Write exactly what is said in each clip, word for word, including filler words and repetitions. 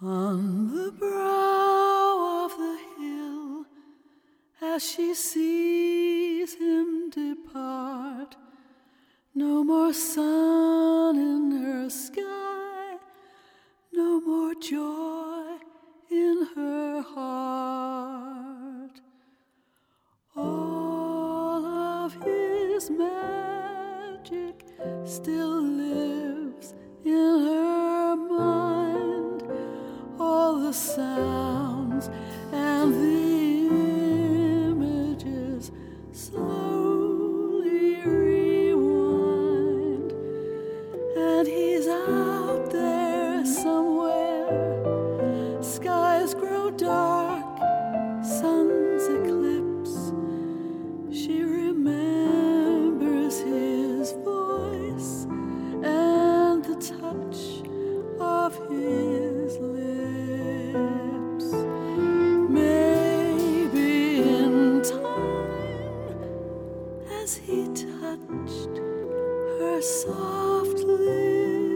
On the brow of the hill, as she sees him depart, no more sun in her sky, no more joy in her heart. All of his magic still lives in her mind, all the sounds and the images slowly rewind, and he's out there somewhere. Skies grow dark, suns eclipse. She remembers his voice and the touch of his lips. Maybe in time, as he touched her soft lips.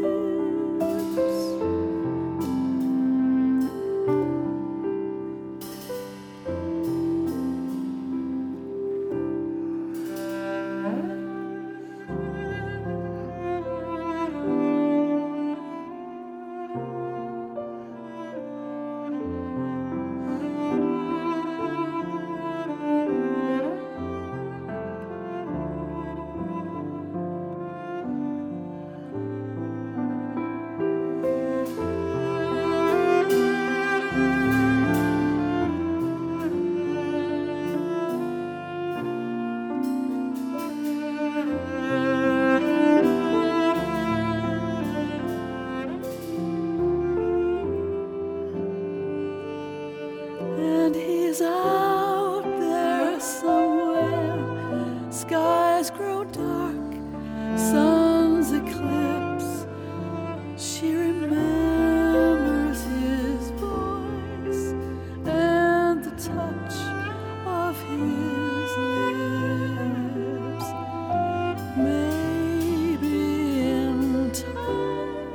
And he's out there somewhere. Skies grow dark, suns eclipse. She remembers his voice and the touch of his lips. Maybe in time,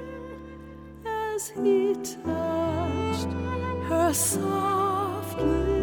as he touched her softly.